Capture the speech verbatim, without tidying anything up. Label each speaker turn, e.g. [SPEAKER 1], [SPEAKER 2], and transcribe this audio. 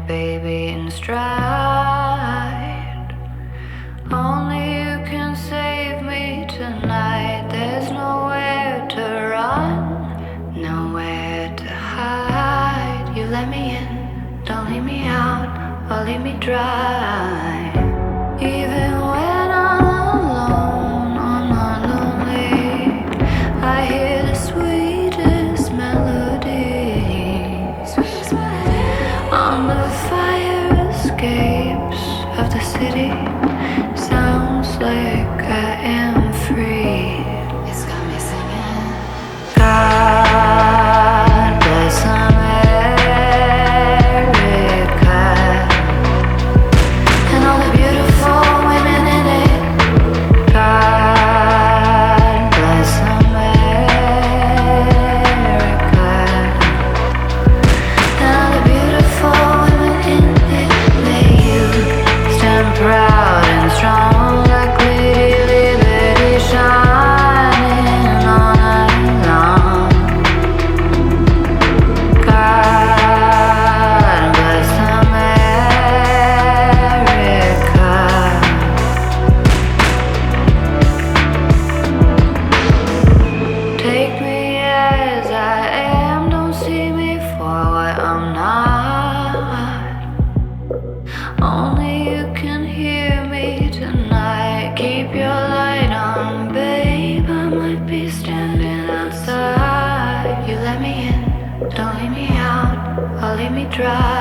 [SPEAKER 1] baby, in stride. Only you can save me tonight. There's nowhere to run, nowhere to hide. You let me in, don't leave me out, or leave me dry. Even when I'm alone, I'm not lonely. I hear the sweetest melodies on the fire escapes of the city. Sounds like I am free. It's got me singing. God bless America and all the beautiful women in it. God bless America and all the beautiful women in it. May you stand proud and strong like Lady Liberty, shining all night long. God bless America. Take me as I am, don't see me for what I'm not. Only you can hear me tonight. Keep your light on, babe. I might be standing outside. You let me in, don't leave me out, or leave me dry.